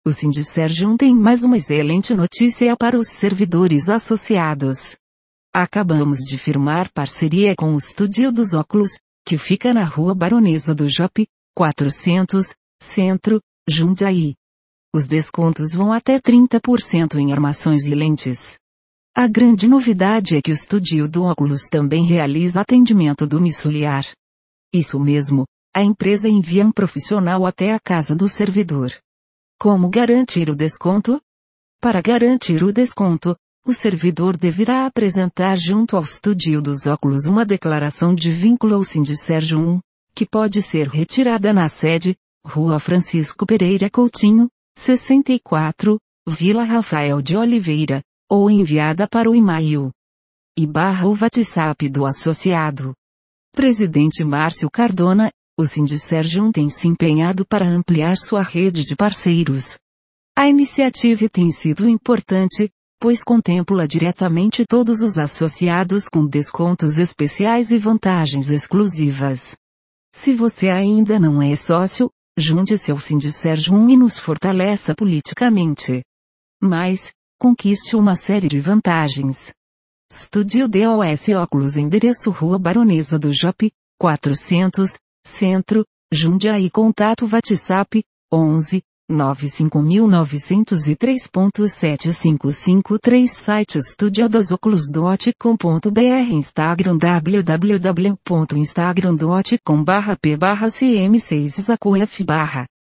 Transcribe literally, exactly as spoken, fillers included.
O Sindserjum tem mais uma excelente notícia para os servidores associados. Acabamos de firmar parceria com o Estúdio dos Óculos, que fica na Rua Baronesa do Jope, quatrocentos, Centro, Jundiaí. Os descontos vão até trinta por cento em armações e lentes. A grande novidade é que o Estúdio do Óculos também realiza atendimento domiciliar. Isso mesmo, a empresa envia um profissional até a casa do servidor. Como garantir o desconto? Para garantir o desconto, o servidor deverá apresentar junto ao Estúdio dos Óculos uma declaração de vínculo ao Sindserjum, que pode ser retirada na sede, Rua Francisco Pereira Coutinho, sessenta e quatro, Vila Rafael de Oliveira, ou enviada para o e-mail e barra o WhatsApp do associado. Presidente Márcio Cardona, o Sindserjum tem se empenhado para ampliar sua rede de parceiros. A iniciativa tem sido importante, pois contempla diretamente todos os associados com descontos especiais e vantagens exclusivas. Se você ainda não é sócio, junte-se ao Sindserjum e nos fortaleça politicamente. Mas, conquiste uma série de vantagens. Estúdio D O S Óculos, endereço Rua Baronesa do Jope, quatrocentos, Centro, Jundiaí. Contato WhatsApp, onze, nove cinco nove zero três sete cinco cinco três. Site estúdio dos óculos ponto com ponto br. Instagram www ponto instagram ponto com barra p barra cm seis zacoef barra